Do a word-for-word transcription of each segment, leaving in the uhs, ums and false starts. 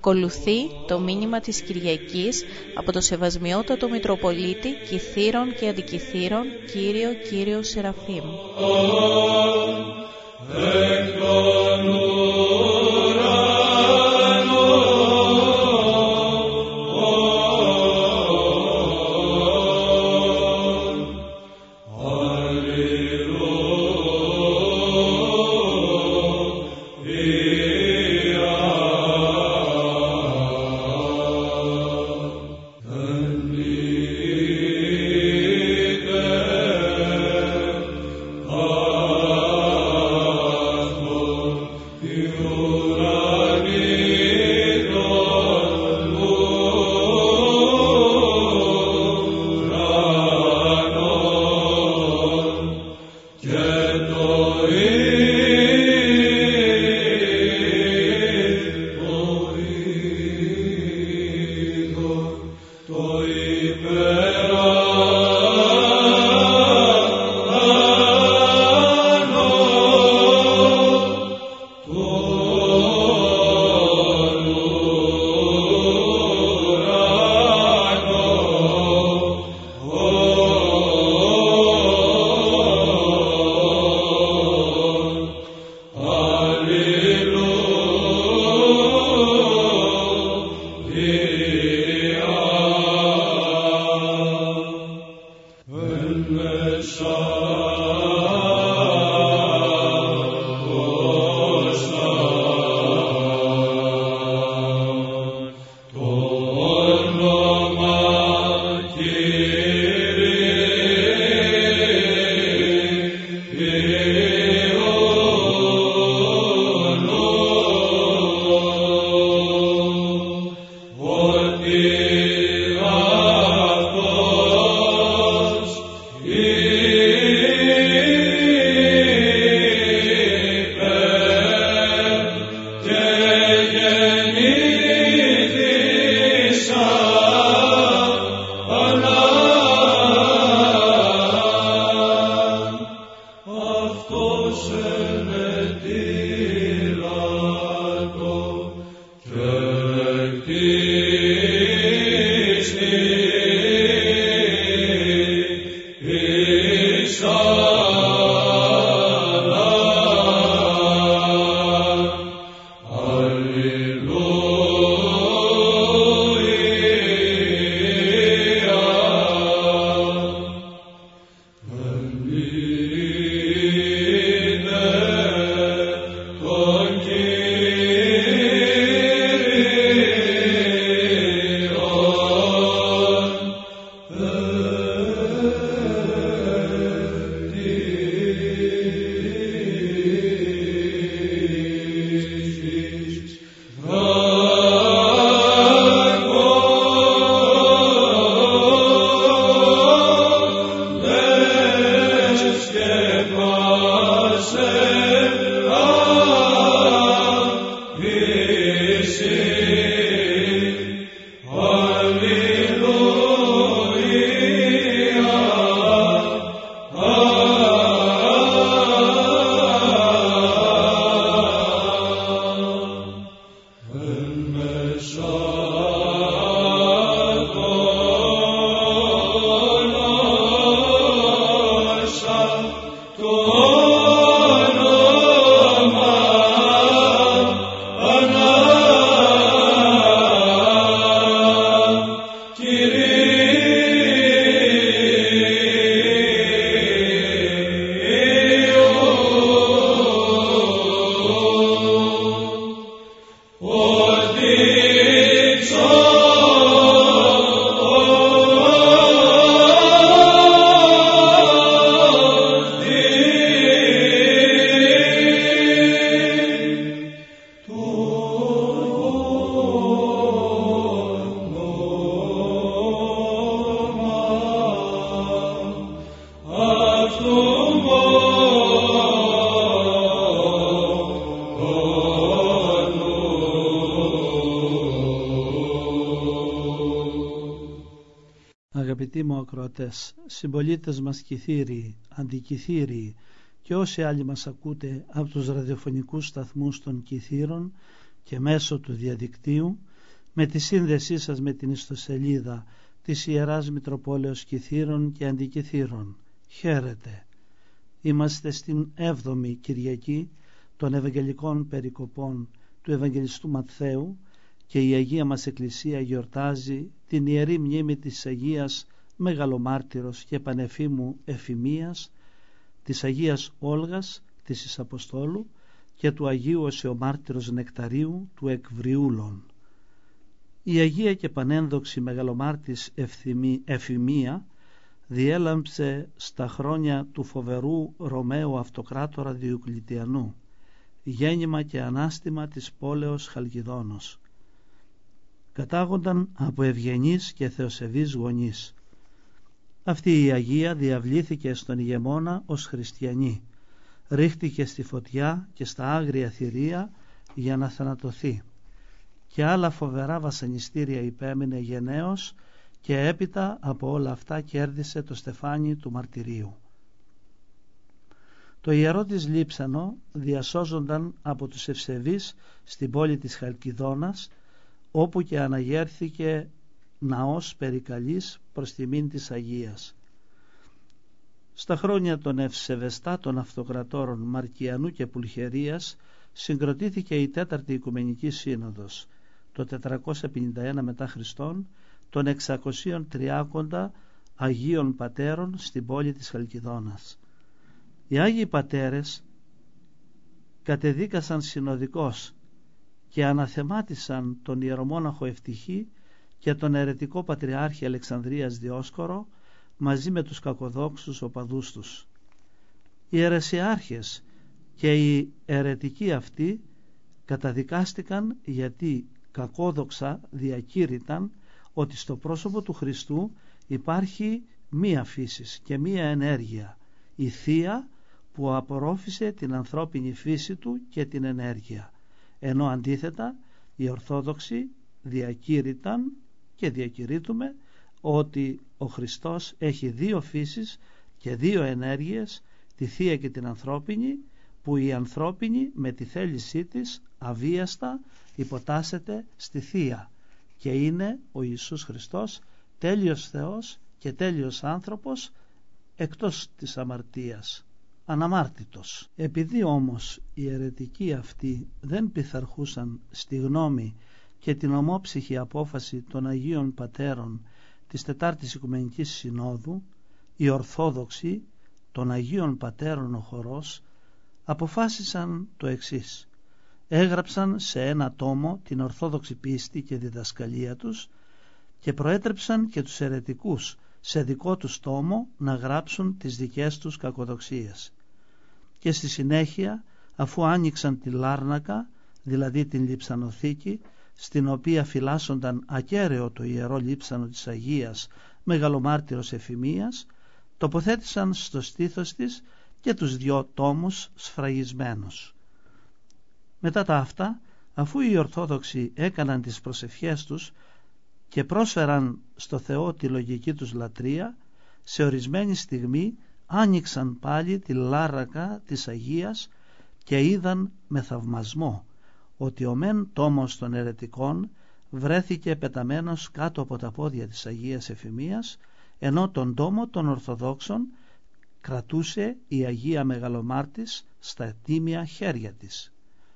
Ακολουθεί το μήνυμα της Κυριακής από το Σεβασμιότατο Μητροπολίτη Κιθήρων και Αντικιθήρων, Κύριο Κύριο Σεραφείμ. Αγαπητοί μου ακροατές, συμπολίτες μας Κιθύριοι, Αντικιθύριοι και όσοι άλλοι μας ακούτε από τους ραδιοφωνικούς σταθμούς των Κιθήρων και μέσω του διαδικτύου, με τη σύνδεσή σας με την ιστοσελίδα της Ιεράς Μητροπόλεως Κιθήρων και Αντικιθήρων. Χαίρετε. Είμαστε στην έβδομη Κυριακή των Ευαγγελικών Περικοπών του Ευαγγελιστού Ματθαίου και η Αγία μας Εκκλησία γιορτάζει την Ιερή Μνήμη της Αγίας Μεγαλομάρτυρος και Πανεφήμου Εφημίας, της Αγίας Όλγας της Ισαποστόλου και του Αγίου Οσιομάρτυρος Νεκταρίου του Εκβριούλων. Η Αγία και Πανένδοξη Μεγαλομάρτης Εφημία διέλαμψε στα χρόνια του φοβερού Ρωμαίου Αυτοκράτορα Διοκλητιανού, γέννημα και ανάστημα της πόλεως Χαλκιδόνος. Κατάγονταν από ευγενείς και θεοσεβείς γονείς. Αυτή η Αγία διαβλήθηκε στον ηγεμόνα ως χριστιανή, ρίχτηκε στη φωτιά και στα άγρια θηρία για να θανατωθεί, και άλλα φοβερά βασανιστήρια υπέμεινε γενναίος και έπειτα από όλα αυτά κέρδισε το στεφάνι του μαρτυρίου. Το ιερό της Λείψανο διασώζονταν από τους ευσεβείς στην πόλη της Χαλκιδόνας, όπου και αναγέρθηκε ναός περικαλής προς τιμήν της Αγίας. Στα χρόνια των ευσεβεστάτων αυτοκρατόρων Μαρκιανού και Πουλχερίας συγκροτήθηκε η τέταρτη Οικουμενική Σύνοδος το τετρακόσια πενήντα ένα μετά Χριστόν των εξακοσίων τριάκοντα Αγίων Πατέρων στην πόλη της Χαλκιδόνας. Οι Άγιοι Πατέρες κατεδίκασαν συνοδικώς και αναθεμάτισαν τον ιερομόναχο Ευτυχή και τον αιρετικό Πατριάρχη Αλεξανδρίας Διόσκορο μαζί με τους κακοδόξους οπαδούς τους. Οι αιρεσιάρχες και οι αιρετικοί αυτοί καταδικάστηκαν γιατί κακόδοξα διακήρυταν ότι στο πρόσωπο του Χριστού υπάρχει μία φύσης και μία ενέργεια, η Θεία που απορρόφησε την ανθρώπινη φύση του και την ενέργεια, ενώ αντίθετα οι Ορθόδοξοι διακήρυταν και διακηρύττουμε ότι ο Χριστός έχει δύο φύσεις και δύο ενέργειες, τη Θεία και την ανθρώπινη, που η ανθρώπινη με τη θέλησή της αβίαστα υποτάσσεται στη Θεία και είναι ο Ιησούς Χριστός τέλειος Θεός και τέλειος άνθρωπος εκτός της αμαρτίας, αναμάρτητος. Επειδή όμως οι αιρετικοί αυτοί δεν πειθαρχούσαν στη γνώμη και την ομόψυχη απόφαση των Αγίων Πατέρων της Τετάρτης Οικουμενικής Συνόδου, οι Ορθόδοξοι των Αγίων Πατέρων ο χορός αποφάσισαν το εξής. Έγραψαν σε ένα τόμο την Ορθόδοξη πίστη και διδασκαλία τους και προέτρεψαν και τους αιρετικούς σε δικό τους τόμο να γράψουν τις δικές τους κακοδοξίες. Και στη συνέχεια, αφού άνοιξαν τη Λάρνακα, δηλαδή την λειψανοθήκη, στην οποία φυλάσσονταν ακέραιο το ιερό λείψανο της Αγίας Μεγαλομάρτυρος Εφημίας, τοποθέτησαν στο στήθος της και τους δυο τόμους σφραγισμένους. Μετά τα αυτά, αφού οι Ορθόδοξοι έκαναν τις προσευχές τους και πρόσφεραν στο Θεό τη λογική τους λατρεία, σε ορισμένη στιγμή άνοιξαν πάλι τη λάρακα της Αγίας και είδαν με θαυμασμό ότι ο μεν τόμος των αιρετικών βρέθηκε πεταμένος κάτω από τα πόδια της Αγίας Εφημίας, ενώ τον τόμο των Ορθοδόξων κρατούσε η Αγία Μεγαλομάρτης στα τίμια χέρια της.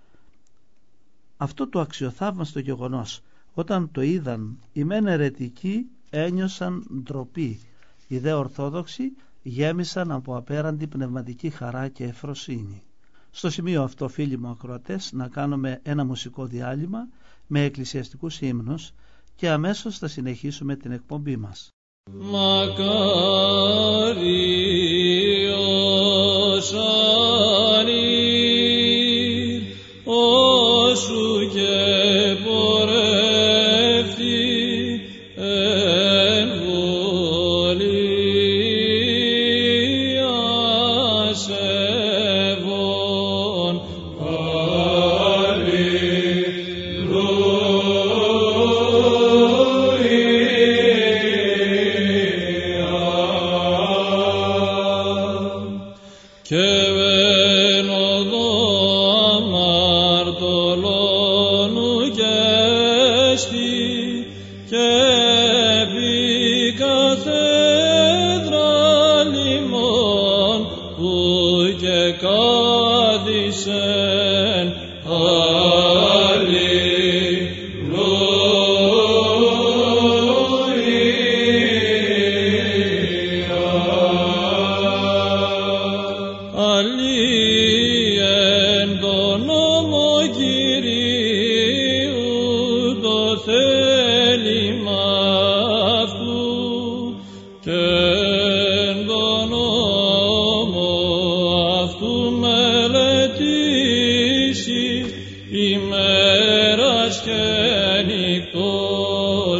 Αυτό το αξιοθαύμαστο γεγονός, όταν το είδαν οι μεν αιρετικοί, ένιωσαν ντροπή, οι δε Ορθόδοξοι γέμισαν από απέραντη πνευματική χαρά και ευφροσύνη. Στο σημείο αυτό, φίλοι μου ακροατές, να κάνουμε ένα μουσικό διάλειμμα με εκκλησιαστικούς ύμνους και αμέσως θα συνεχίσουμε την εκπομπή μας. Μακάριος ανήρ όσου και πορεύτη εν βολία σεβών. Αλληλούια.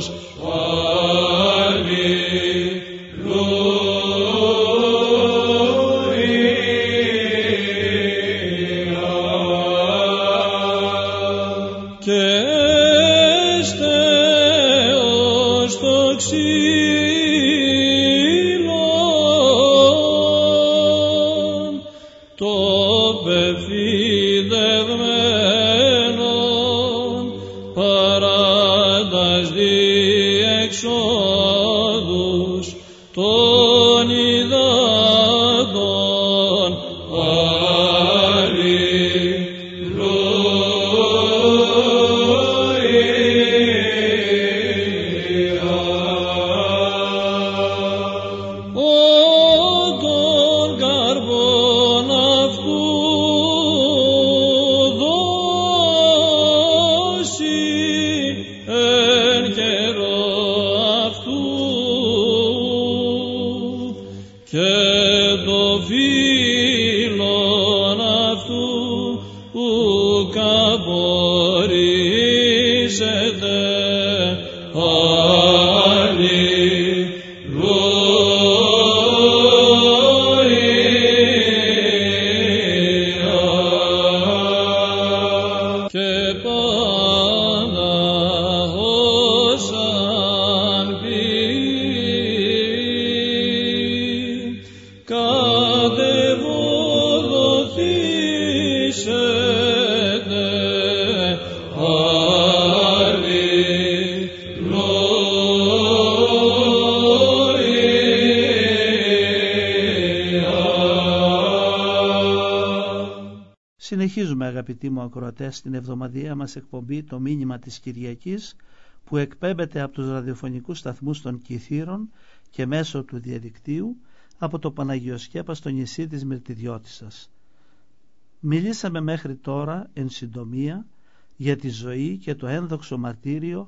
Συνεχίζουμε, αγαπητοί μου ακροατές, στην εβδομαδιαία μας εκπομπή το μήνυμα της Κυριακής, που εκπέμπεται από τους ραδιοφωνικούς σταθμούς των Κιθήρων και μέσω του διαδικτύου από το Παναγιοσκέπα στο νησί της Μυρτιδιώτισσας. Μιλήσαμε μέχρι τώρα εν συντομία για τη ζωή και το ένδοξο μαρτύριο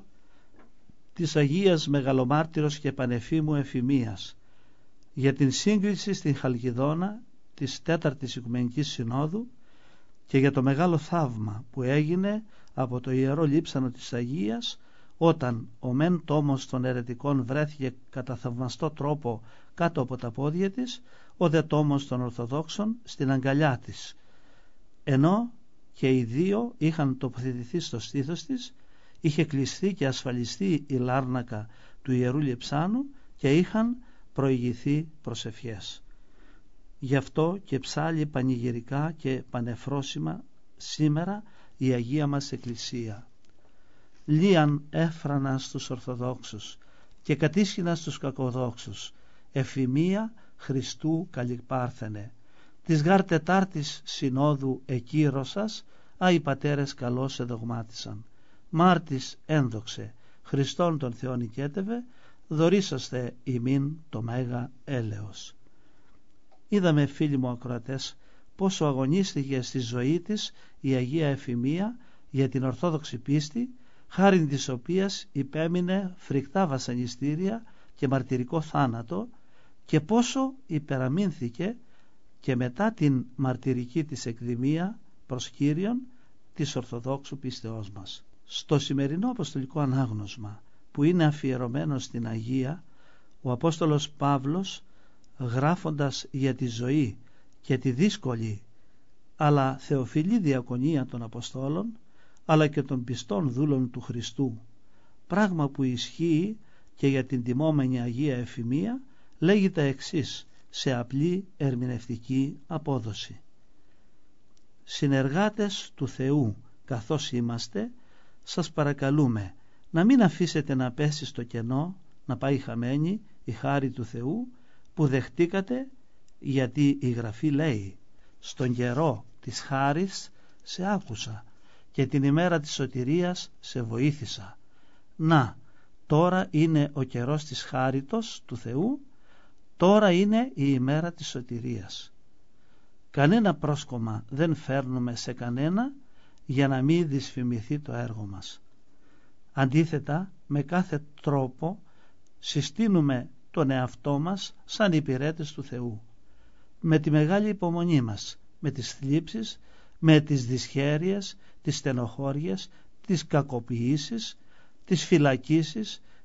της Αγίας Μεγαλομάρτυρος και Πανεφήμου Εφημίας, για την σύγκριση στην Χαλκιδόνα της Τέταρτης Οικουμενικής Συνόδου και για το μεγάλο θαύμα που έγινε από το Ιερό Λείψανο της Αγίας, όταν ο μεν τόμος των αιρετικών βρέθηκε κατά θαυμαστό τρόπο κάτω από τα πόδια της, ο δε τόμος των Ορθοδόξων στην αγκαλιά της, ενώ και οι δύο είχαν τοποθετηθεί στο στήθος της, είχε κλειστεί και ασφαλιστεί η λάρνακα του Ιερού Λειψάνου και είχαν προηγηθεί προσευχές. Γι' αυτό και ψάλλει πανηγυρικά και πανεφρόσιμα σήμερα η Αγία μας Εκκλησία. Λίαν έφρανα στους Ορθοδόξους και κατήσχυνα στους κακοδόξους, εφημία Χριστού καλυπάρθενε. Της γάρ Τετάρτης Συνόδου εκύρωσας, α οι πατέρες καλώς εδογμάτισαν. Μάρτης ένδοξε, Χριστόν τον Θεόν οικέτευε, δωρήσαστε ημίν το μέγα έλεος. Είδαμε, φίλοι μου ακροατές, πόσο αγωνίστηκε στη ζωή της η Αγία Εφημία για την Ορθόδοξη πίστη, χάριν της οποίας υπέμεινε φρικτά βασανιστήρια και μαρτυρικό θάνατο, και πόσο υπεραμείνθηκε και μετά την μαρτυρική της εκδημία προς Κύριον της Ορθοδόξου πίστεώς μας. Στο σημερινό αποστολικό ανάγνωσμα, που είναι αφιερωμένο στην Αγία, ο Απόστολος Παύλος, γράφοντας για τη ζωή και τη δύσκολη αλλά θεοφιλή διακονία των Αποστόλων, αλλά και των πιστών δούλων του Χριστού, πράγμα που ισχύει και για την τιμόμενη Αγία Εφημία, λέγει τα εξής σε απλή ερμηνευτική απόδοση. Συνεργάτες του Θεού καθώς είμαστε, σας παρακαλούμε να μην αφήσετε να πέσει στο κενό, να πάει χαμένη η χάρη του Θεού που δεχτήκατε, γιατί η Γραφή λέει «Στον καιρό της χάρης σε άκουσα και την ημέρα της σωτηρίας σε βοήθησα». Να, τώρα είναι ο καιρός της χάριτος του Θεού, τώρα είναι η ημέρα της σωτηρίας. Κανένα πρόσκομα δεν φέρνουμε σε κανένα για να μην δυσφημιθεί το έργο μας. Αντίθετα, με κάθε τρόπο συστήνουμε τον εαυτό μας σαν υπηρέτες του Θεού, με τη μεγάλη υπομονή μας, με τις θλίψεις, με τις δυσχέρειες, τις στενοχώριες, τις κακοποιήσεις, τις φυλακίσεις,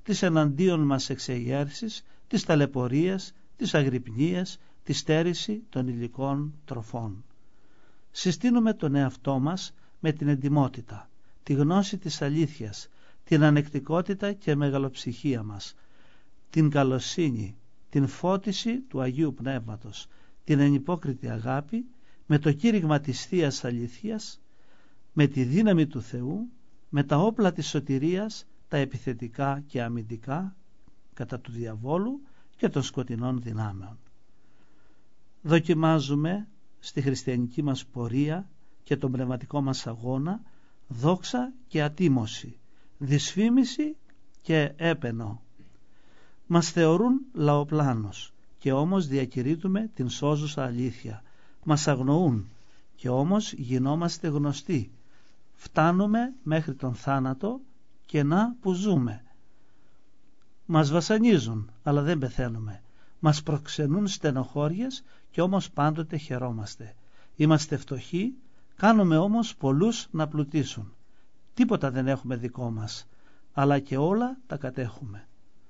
τις εναντίον μας εξεγέρσεις, τις ταλαιπωρίες, τις αγρυπνίες, τη στέρηση των υλικών τροφών. Συστήνουμε τον εαυτό μας με την εντιμότητα, τη γνώση της αλήθειας, την ανεκτικότητα και μεγαλοψυχία μας, την καλοσύνη, την φώτιση του Αγίου Πνεύματος, την ανυπόκριτη αγάπη, με το κήρυγμα της Θείας Αλήθειας, με τη δύναμη του Θεού, με τα όπλα της σωτηρίας, τα επιθετικά και αμυντικά, κατά του διαβόλου και των σκοτεινών δυνάμεων. Δοκιμάζουμε στη χριστιανική μας πορεία και τον πνευματικό μας αγώνα δόξα και ατίμωση, δυσφήμιση και έπαινο. Μας θεωρούν λαοπλάνος και όμως διακηρύττουμε την σώζουσα αλήθεια. Μας αγνοούν και όμως γινόμαστε γνωστοί. Φτάνουμε μέχρι τον θάνατο και να που ζούμε. Μας βασανίζουν αλλά δεν πεθαίνουμε. Μας προξενούν στενοχώριες και όμως πάντοτε χαιρόμαστε. Είμαστε φτωχοί, κάνουμε όμως πολλούς να πλουτίσουν. Τίποτα δεν έχουμε δικό μας, αλλά και όλα τα κατέχουμε.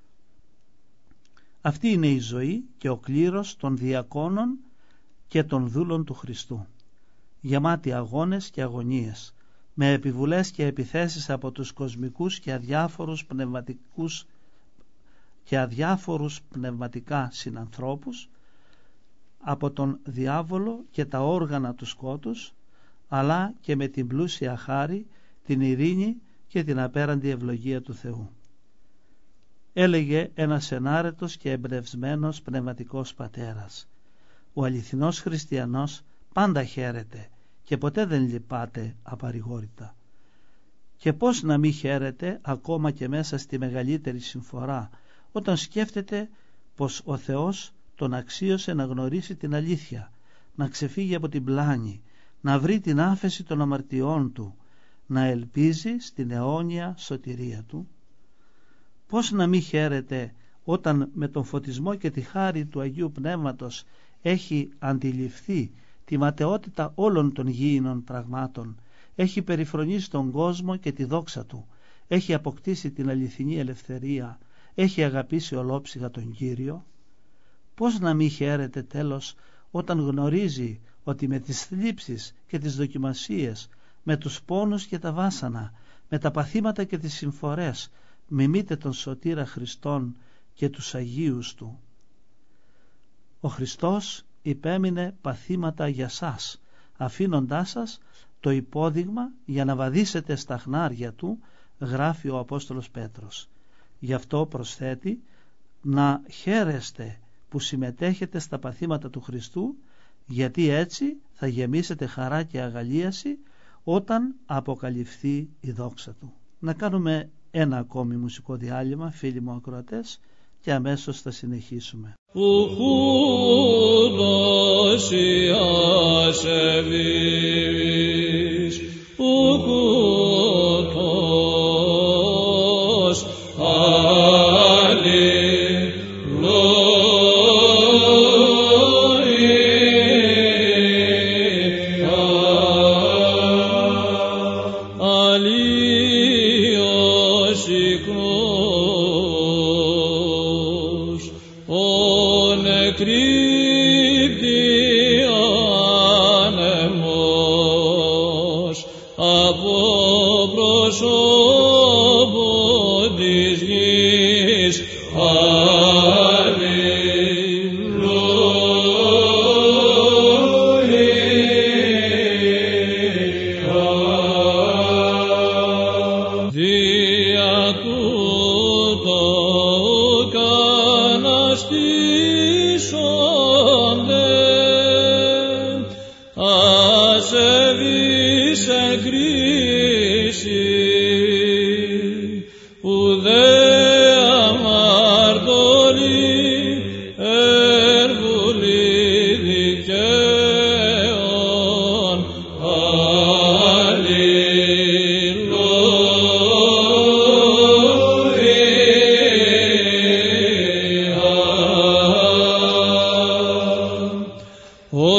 Αυτή είναι η ζωή και ο κλήρος των διακόνων και των δούλων του Χριστού. Γεμάτη αγώνες και αγωνίες, με επιβουλές και επιθέσεις από τους κοσμικούς και αδιάφορους πνευματικούς και αδιάφορους πνευματικά συνανθρώπους, από τον διάβολο και τα όργανα του σκότους, αλλά και με την πλούσια χάρη, την ειρήνη και την απέραντη ευλογία του Θεού. Έλεγε ένας ενάρετος και εμπνευσμένος πνευματικός πατέρας: ο αληθινός χριστιανός πάντα χαίρεται και ποτέ δεν λυπάται απαρηγόρητα. Και πώς να μην χαίρεται ακόμα και μέσα στη μεγαλύτερη συμφορά, όταν σκέφτεται πως ο Θεός τον αξίωσε να γνωρίσει την αλήθεια, να ξεφύγει από την πλάνη, να βρει την άφεση των αμαρτιών του, να ελπίζει στην αιώνια σωτηρία του. Πώς να μην χαίρεται όταν με τον φωτισμό και τη χάρη του Αγίου Πνεύματος έχει αντιληφθεί τη ματαιότητα όλων των γήινων πραγμάτων, έχει περιφρονήσει τον κόσμο και τη δόξα του, έχει αποκτήσει την αληθινή ελευθερία, έχει αγαπήσει ολόψυχα τον Κύριο. Πώς να μην χαίρεται τέλος όταν γνωρίζει ότι με τις θλίψεις και τις δοκιμασίες, με τους πόνους και τα βάσανα, με τα παθήματα και τις συμφορές, μιμείται τον Σωτήρα Χριστόν και τους Αγίους Του. Ο Χριστός υπέμεινε παθήματα για σας, αφήνοντάς σας το υπόδειγμα για να βαδίσετε στα χνάρια Του, γράφει ο Απόστολος Πέτρος. Γι' αυτό προσθέτει να χαίρεστε που συμμετέχετε στα παθήματα του Χριστού, γιατί έτσι θα γεμίσετε χαρά και αγαλίαση όταν αποκαλυφθεί η δόξα Του. Να κάνουμε ένα ακόμη μουσικό διάλειμμα, φίλοι μου ακροατές, και αμέσως θα συνεχίσουμε.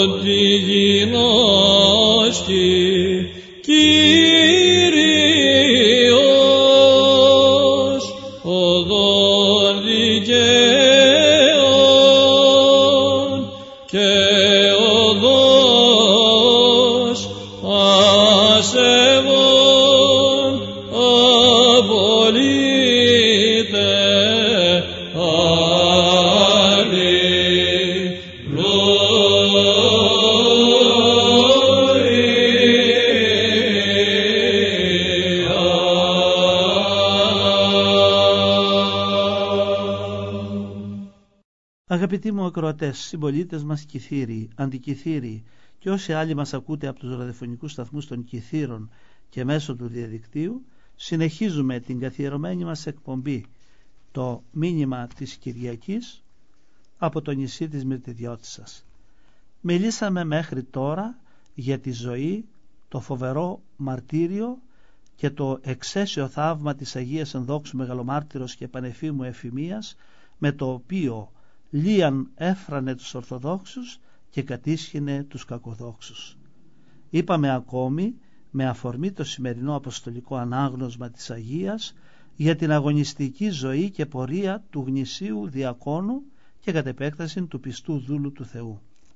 Ότι γινώσκει Κύριε οδόν δικαίων και οδός ασεβών απολύτε. Αγαπητοί μου ακροατές, συμπολίτες μας Κιθύριοι, αντικιθύριοι και όσοι άλλοι μας ακούτε από τους ραδιοφωνικούς σταθμούς των Κιθύρων και μέσω του διαδικτύου, συνεχίζουμε την καθιερωμένη μας εκπομπή, το μήνυμα της Κυριακής, από το νησί της Μυρτιδιώτισσας. Μιλήσαμε μέχρι τώρα για τη ζωή, το φοβερό μαρτύριο και το εξαίσιο θαύμα της Αγίας Ενδόξου Μεγαλομάρτυρος και Πανεφήμου Εφημίας, με το οποίο λίαν έφρανε τους Ορθοδόξους και κατήσχυνε τους κακοδόξους. Είπαμε ακόμη, με αφορμή το σημερινό αποστολικό ανάγνωσμα της Αγίας, για την αγωνιστική ζωή και πορεία του γνησίου διακόνου και κατ' επέκταση του πιστού δούλου του Θεού.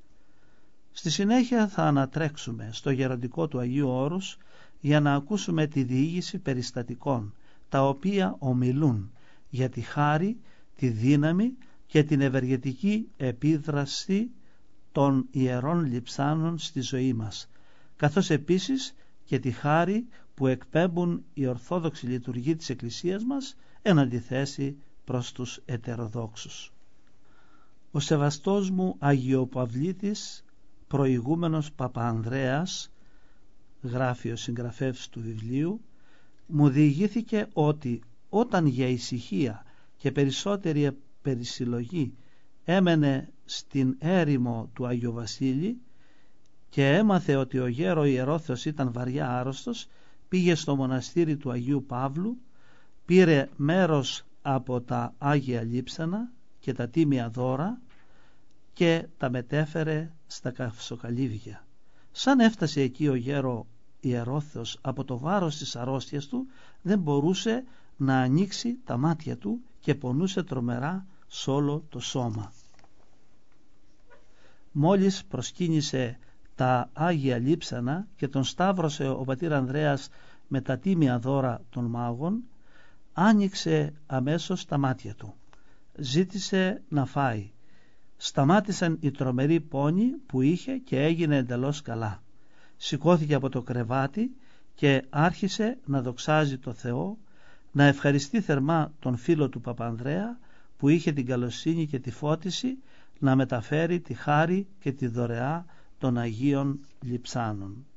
Στη συνέχεια θα ανατρέξουμε στο γεροντικό του Αγίου Όρους για να ακούσουμε τη διήγηση περιστατικών, τα οποία ομιλούν για τη χάρη, τη δύναμη και την ευεργετική επίδραση των ιερών λειψάνων στη ζωή μας, καθώς επίσης και τη χάρη που εκπέμπουν οι ορθόδοξοι λειτουργοί της Εκκλησίας μας εν αντιθέσει προς τους ετεροδόξους. Ο σεβαστός μου Αγιοπαυλίτης, προηγούμενος Παπανδρέας, γράφει ο συγγραφεύς του βιβλίου, μου διηγήθηκε ότι όταν για ησυχία και περισσότερη περισυλλογή έμενε στην έρημο του Αγίου Βασίλη και έμαθε ότι ο γέρο Ιερόθεος ήταν βαριά άρρωστος, πήγε στο μοναστήρι του Αγίου Παύλου, πήρε μέρος από τα Άγια Λείψανα και τα τίμια δώρα και τα μετέφερε στα Καυσοκαλύβια. Σαν έφτασε εκεί ο γέρο Ιερόθεος, από το βάρος της αρρώστιας του δεν μπορούσε να ανοίξει τα μάτια του και πονούσε τρομερά σ' όλο το σώμα. Μόλις προσκύνησε τα Άγια Λείψανα και τον σταύρωσε ο πατήρ Ανδρέας με τα τίμια δώρα των μάγων, άνοιξε αμέσως τα μάτια του. Ζήτησε να φάει. Σταμάτησαν οι τρομεροί πόνοι που είχε και έγινε εντελώς καλά. Σηκώθηκε από το κρεβάτι και άρχισε να δοξάζει το Θεό, να ευχαριστεί θερμά τον φίλο του Παπανδρέα που είχε την καλοσύνη και τη φώτιση να μεταφέρει τη χάρη και τη δωρεά των Αγίων Λειψάνων.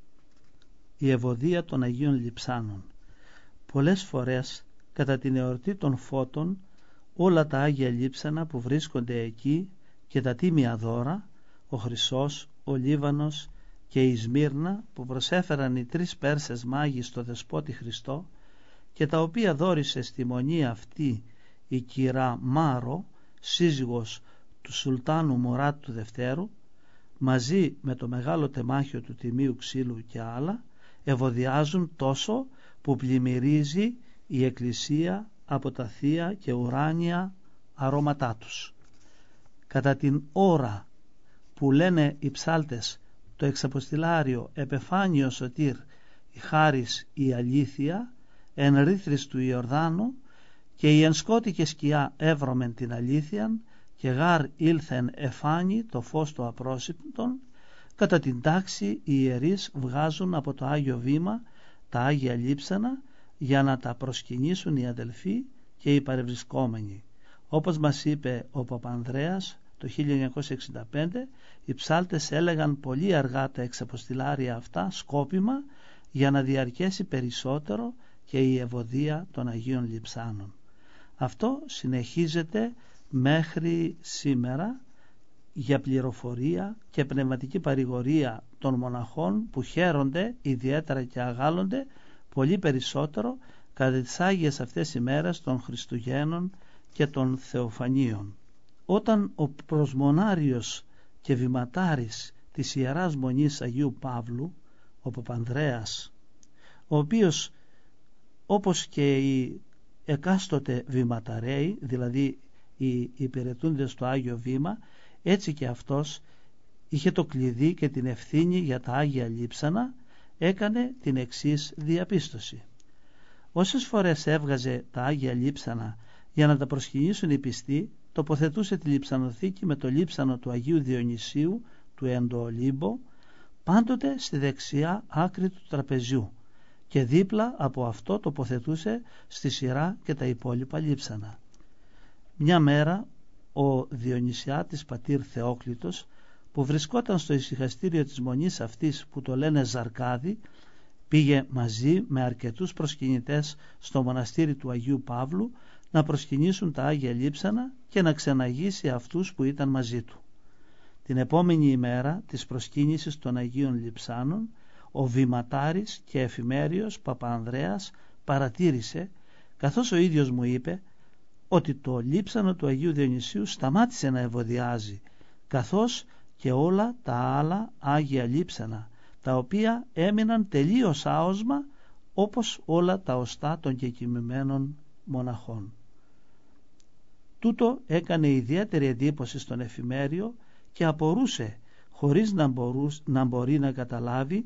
Η ευωδία των Αγίων Λειψάνων. Πολλές φορές κατά την εορτή των φώτων όλα τα Άγια Λείψανα που βρίσκονται εκεί και τα τίμια δώρα, ο Χρυσός, ο Λίβανος και η Σμύρνα που προσέφεραν οι τρεις Πέρσες μάγοι στο Δεσπότη Χριστό και τα οποία δώρισε στη μονή αυτή η κυρά Μάρο, σύζυγος του Σουλτάνου Μουράτ του Δευτέρου, μαζί με το μεγάλο τεμάχιο του Τιμίου Ξύλου και άλλα, ευωδιάζουν τόσο που πλημμυρίζει η Εκκλησία από τα θεία και ουράνια αρώματά τους. Κατά την ώρα που λένε οι ψάλτες το εξαποστηλάριο επεφάνιο σωτήρ, η χάρις η αλήθεια, εν ρήθρις του Ιορδάνου, και η ενσκότικη σκιά εύρωμεν την αλήθειαν, και γάρ ήλθεν εφάνει το φως του απρόσιπτον, κατά την τάξη οι ιερείς βγάζουν από το Άγιο Βήμα τα Άγια Λείψανα για να τα προσκυνήσουν οι αδελφοί και οι παρευρισκόμενοι. Όπως μας είπε ο Παπανδρέας το χίλια εννιακόσια εξήντα πέντε, οι ψάλτες έλεγαν πολύ αργά τα εξαποστηλάρια αυτά σκόπιμα για να διαρκέσει περισσότερο και η ευωδία των Αγίων Λειψάνων. Αυτό συνεχίζεται μέχρι σήμερα για πληροφορία και πνευματική παρηγορία των μοναχών που χαίρονται ιδιαίτερα και αγάλλονται πολύ περισσότερο κατά τις Άγιες αυτές ημέρες των Χριστουγέννων και των Θεοφανίων. Όταν ο προσμονάριος και βηματάρης της Ιεράς Μονής Αγίου Παύλου, ο Παπανδρέας, ο οποίος όπως και οι εκάστοτε βηματαρέοι, δηλαδή οι υπηρετούντες στο Άγιο Βήμα, έτσι και αυτός είχε το κλειδί και την ευθύνη για τα Άγια Λείψανα, έκανε την εξής διαπίστωση. Όσες φορές έβγαζε τα Άγια Λείψανα για να τα προσκυνήσουν οι πιστοί, τοποθετούσε τη λειψανοθήκη με το λείψανο του Αγίου Διονυσίου του Εντοολύμπο πάντοτε στη δεξιά άκρη του τραπεζιού και δίπλα από αυτό τοποθετούσε στη σειρά και τα υπόλοιπα λείψανα. Μια μέρα ο Διονυσιάτης πατήρ Θεόκλητος, που βρισκόταν στο ησυχαστήριο της μονής αυτής που το λένε Ζαρκάδη, πήγε μαζί με αρκετούς προσκυνητές στο μοναστήρι του Αγίου Παύλου να προσκυνήσουν τα Άγια Λείψανα και να ξεναγήσει αυτούς που ήταν μαζί του. Την επόμενη ημέρα της προσκύνησης των Αγίων Λειψάνων, ο βηματάρης και εφημέριος Παπανδρέας παρατήρησε, καθώς ο ίδιος μου είπε, ότι το λείψανο του Αγίου Διονυσίου σταμάτησε να ευωδιάζει, καθώς και όλα τα άλλα Άγια Λείψανα, τα οποία έμειναν τελείως άοσμα, όπως όλα τα οστά των κεκοιμημένων μοναχών. Τούτο έκανε ιδιαίτερη εντύπωση στον εφημέριο και απορούσε, χωρίς να, μπορούς, να μπορεί να καταλάβει,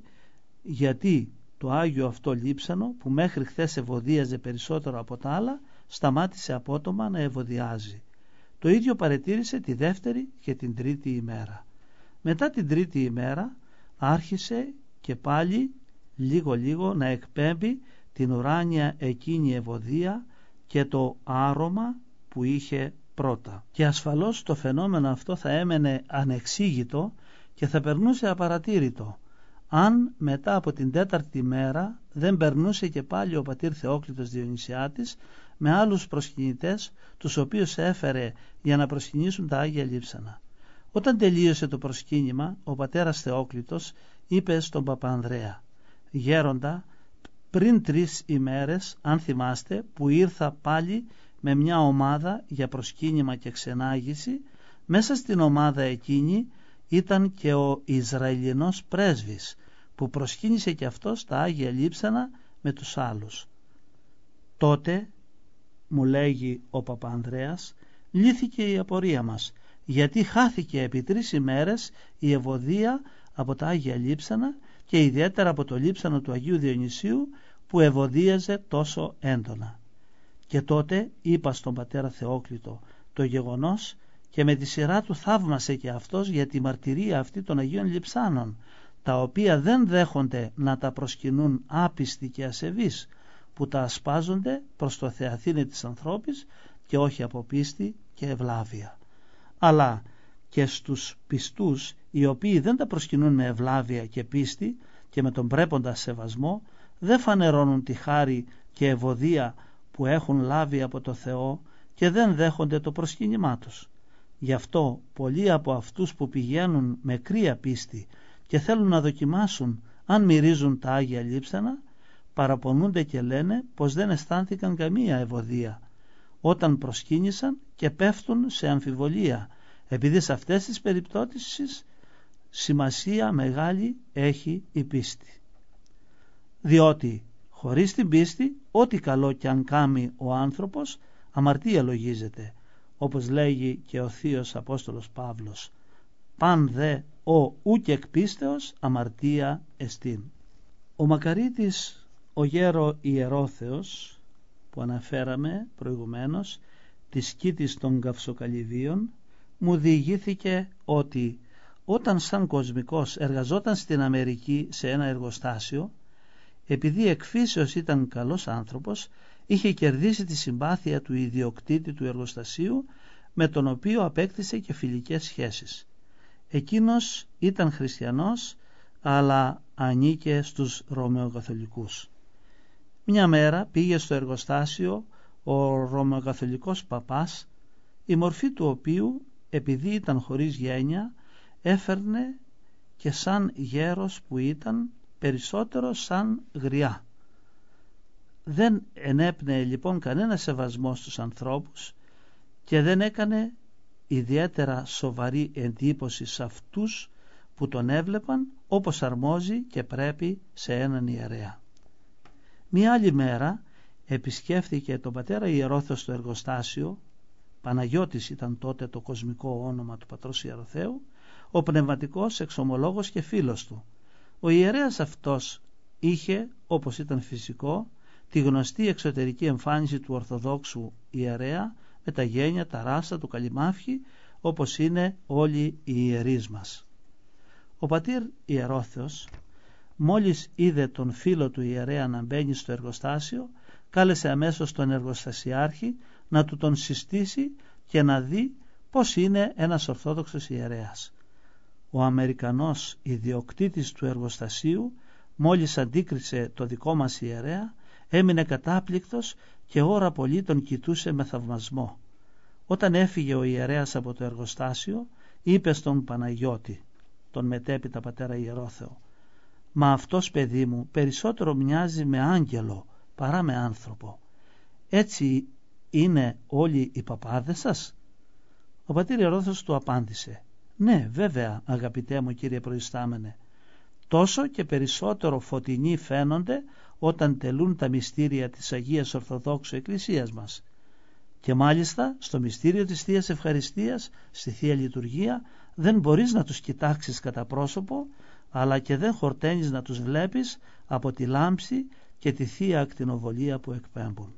γιατί το Άγιο αυτό λείψανο, που μέχρι χθες ευωδίαζε περισσότερο από τα άλλα, σταμάτησε απότομα να ευωδιάζει. Το ίδιο παρετήρησε τη δεύτερη και την τρίτη ημέρα. Μετά την τρίτη ημέρα άρχισε και πάλι λίγο λίγο να εκπέμπει την ουράνια εκείνη ευωδία και το άρωμα που είχε πρώτα. Και ασφαλώς το φαινόμενο αυτό θα έμενε ανεξήγητο και θα περνούσε απαρατήρητο, αν μετά από την τέταρτη μέρα δεν περνούσε και πάλι ο πατήρ Θεόκλητος Διονυσιάτης με άλλους προσκυνητές, τους οποίους έφερε για να προσκυνήσουν τα Άγια Λείψανα. Όταν τελείωσε το προσκύνημα, ο πατέρας Θεόκλητος είπε στον Παπανδρέα: «Γέροντα, πριν τρεις ημέρες, αν θυμάστε, που ήρθα πάλι με μια ομάδα για προσκύνημα και ξενάγηση, μέσα στην ομάδα εκείνη ήταν και ο Ισραηλινός πρέσβης, που προσκύνησε και αυτός τα Άγια Λείψανα με τους άλλους. Τότε, μου λέγει ο Παπανδρέας, λύθηκε η απορία μας, γιατί χάθηκε επί τρεις ημέρες η ευωδία από τα Άγια Λείψανα και ιδιαίτερα από το λείψανο του Αγίου Διονυσίου που ευωδίαζε τόσο έντονα. Και τότε είπα στον πατέρα Θεόκλητο το γεγονός και με τη σειρά του θαύμασε και αυτός για τη μαρτυρία αυτή των Αγίων Λειψάνων, τα οποία δεν δέχονται να τα προσκυνούν άπιστοι και ασεβείς, που τα ασπάζονται προς το θεαθήνε της ανθρώπης και όχι από πίστη και ευλάβεια. Αλλά και στους πιστούς, οι οποίοι δεν τα προσκυνούν με ευλάβεια και πίστη και με τον πρέποντα σεβασμό, δεν φανερώνουν τη χάρη και ευωδία που έχουν λάβει από το Θεό και δεν δέχονται το προσκύνημά τους. Γι' αυτό πολλοί από αυτούς που πηγαίνουν με κρύα πίστη και θέλουν να δοκιμάσουν αν μυρίζουν τα Άγια Λείψανα, παραπονούνται και λένε πως δεν αισθάνθηκαν καμία ευωδία όταν προσκύνησαν και πέφτουν σε αμφιβολία, επειδή σε αυτές τις περιπτώσεις σημασία μεγάλη έχει η πίστη. Διότι χωρίς την πίστη, ό,τι καλό κι αν κάνει ο άνθρωπος, αμαρτία λογίζεται, όπως λέγει και ο Θείος Απόστολος Παύλος, «Παν δε ο ουκ εκ πίστεως αμαρτία εστίν». Ο Μακαρίτης ο γέρο Ιερόθεος, που αναφέραμε προηγουμένως, της Κήτης των Καυσοκαλυβίων, μου διηγήθηκε ότι όταν σαν κοσμικός εργαζόταν στην Αμερική σε ένα εργοστάσιο, επειδή εκ φύσεως ήταν καλός άνθρωπος, είχε κερδίσει τη συμπάθεια του ιδιοκτήτη του εργοστασίου, με τον οποίο απέκτησε και φιλικές σχέσεις. Εκείνος ήταν χριστιανός, αλλά ανήκε στους Ρωμαιοκαθολικούς. Μια μέρα πήγε στο εργοστάσιο ο Ρωμαιοκαθολικός παπάς, η μορφή του οποίου, επειδή ήταν χωρίς γένεια, έφερνε και σαν γέρος που ήταν, περισσότερο σαν γριά. Δεν ενέπνεε λοιπόν κανένα σεβασμό στους ανθρώπους και δεν έκανε ιδιαίτερα σοβαρή εντύπωση σε αυτούς που τον έβλεπαν, όπως αρμόζει και πρέπει σε έναν ιερέα. Μια άλλη μέρα επισκέφθηκε τον πατέρα Ιερόθεο στο εργοστάσιο. Παναγιώτης ήταν τότε το κοσμικό όνομα του πατρός Ιεροθέου, ο πνευματικός εξομολόγος και φίλος του. Ο ιερέας αυτός είχε, όπως ήταν φυσικό, τη γνωστή εξωτερική εμφάνιση του Ορθοδόξου ιερέα με τα γένια, τα ράστα, του καλυμάφι, όπως είναι όλοι οι ιερείς μας. Ο πατήρ Ιερόθεος, μόλις είδε τον φίλο του ιερέα να μπαίνει στο εργοστάσιο, κάλεσε αμέσως τον εργοστασιάρχη να του τον συστήσει και να δει πώς είναι ένας Ορθόδοξος ιερέας. Ο Αμερικανός ιδιοκτήτης του εργοστασίου, μόλις αντίκρισε το δικό μας ιερέα, έμεινε κατάπληκτος και ώρα πολύ τον κοιτούσε με θαυμασμό. Όταν έφυγε ο ιερέας από το εργοστάσιο, είπε στον Παναγιώτη, τον μετέπειτα πατέρα Ιερόθεο, «Μα αυτός, παιδί μου, περισσότερο μοιάζει με άγγελο παρά με άνθρωπο. Έτσι είναι όλοι οι παπάδες σας?» Ο πατήρ Ιερόθεος του απάντησε, «Ναι, βέβαια, αγαπητέ μου κύριε προϊστάμενε, τόσο και περισσότερο φωτεινοί φαίνονται όταν τελούν τα μυστήρια της Αγίας Ορθοδόξου Εκκλησίας μας. Και μάλιστα στο μυστήριο της Θείας Ευχαριστίας, στη Θεία Λειτουργία, δεν μπορείς να τους κοιτάξεις κατά πρόσωπο, αλλά και δεν χορταίνεις να τους βλέπεις από τη λάμψη και τη Θεία Ακτινοβολία που εκπέμπουν».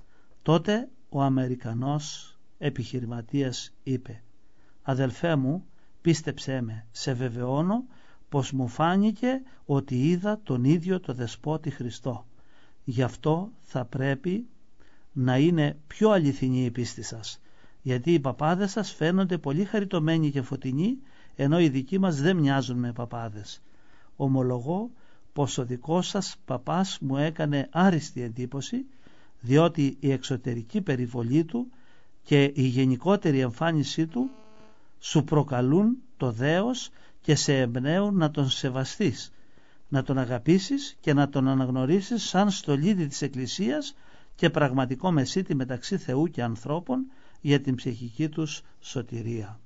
Τότε ο Αμερικανός επιχειρηματίας είπε, «Αδελφέ μου, πίστεψέ με, σε βεβαιώνω πως μου φάνηκε ότι είδα τον ίδιο το Δεσπότη Χριστό. Γι' αυτό θα πρέπει να είναι πιο αληθινή η πίστη σας, γιατί οι παπάδες σας φαίνονται πολύ χαριτωμένοι και φωτεινοί, ενώ οι δικοί μας δεν μοιάζουν με παπάδες. Ομολογώ πως ο δικός σας παπάς μου έκανε άριστη εντύπωση, διότι η εξωτερική περιβολή του και η γενικότερη εμφάνισή του σου προκαλούν το δέος και σε εμπνέουν να τον σεβαστείς, να τον αγαπήσεις και να τον αναγνωρίσεις σαν στολίδι της Εκκλησίας και πραγματικό μεσίτη μεταξύ Θεού και ανθρώπων για την ψυχική τους σωτηρία».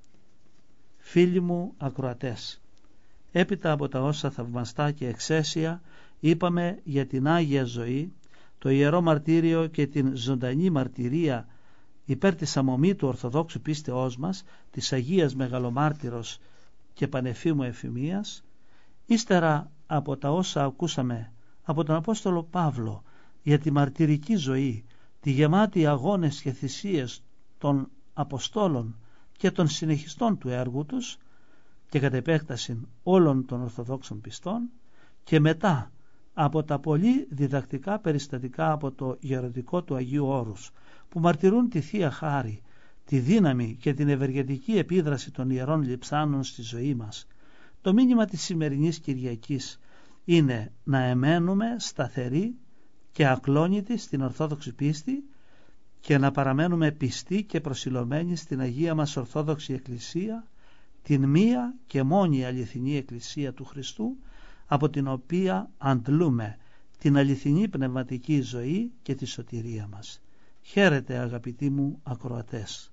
Φίλοι μου ακροατές, έπειτα από τα όσα θαυμαστά και εξαίσια είπαμε για την Άγια Ζωή, το Ιερό Μαρτύριο και την ζωντανή μαρτυρία υπέρ της αμομή του Ορθοδόξου πίστεώς μας, της Αγίας Μεγαλομάρτυρος και Πανεφήμου Εφημίας, ύστερα από τα όσα ακούσαμε από τον Απόστολο Παύλο για τη μαρτυρική ζωή, τη γεμάτη αγώνες και θυσίες των Αποστόλων και των συνεχιστών του έργου τους και κατ' επέκταση όλων των Ορθοδόξων πιστών, και μετά από τα πολύ διδακτικά περιστατικά από το γεροντικό του Αγίου Όρους που μαρτυρούν τη Θεία Χάρη, τη δύναμη και την ευεργετική επίδραση των Ιερών Λειψάνων στη ζωή μας, το μήνυμα της σημερινής Κυριακής είναι να εμένουμε σταθεροί και ακλόνητοι στην Ορθόδοξη πίστη και να παραμένουμε πιστοί και προσιλωμένοι στην Αγία μας Ορθόδοξη Εκκλησία, την μία και μόνη αληθινή Εκκλησία του Χριστού, από την οποία αντλούμε την αληθινή πνευματική ζωή και τη σωτηρία μας. Χαίρετε αγαπητοί μου ακροατές.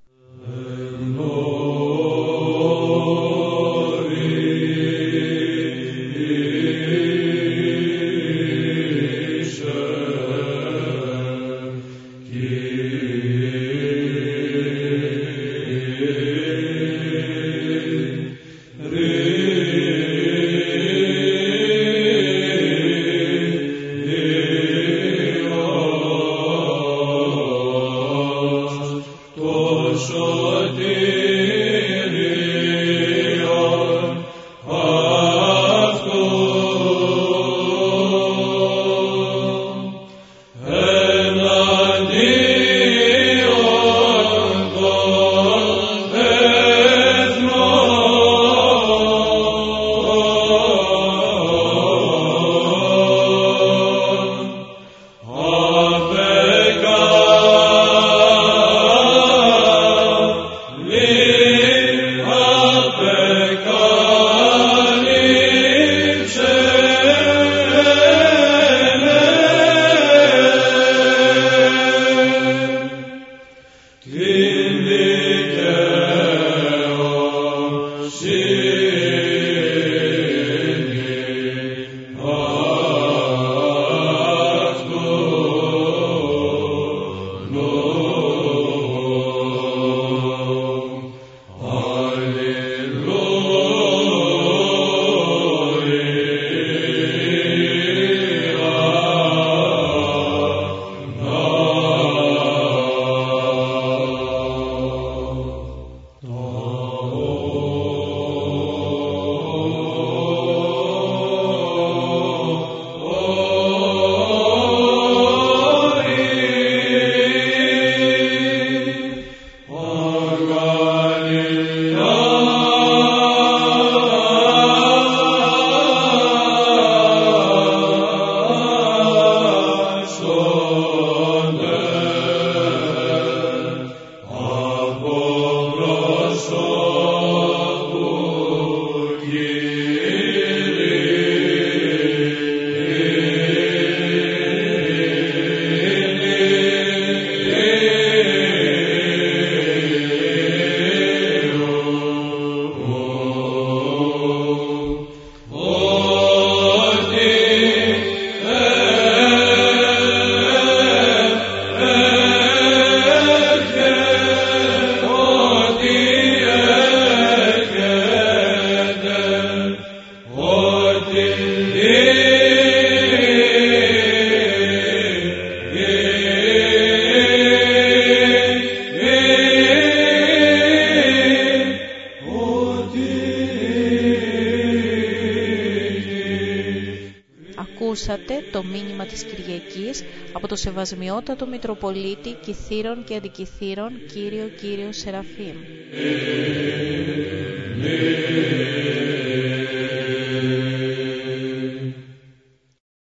Ακούσατε το μήνυμα της Κυριακής από το Σεβασμιότατο Μητροπολίτη Κυθύρων και Αντικυθύρων Κύριο Κύριο Σεραφείμ.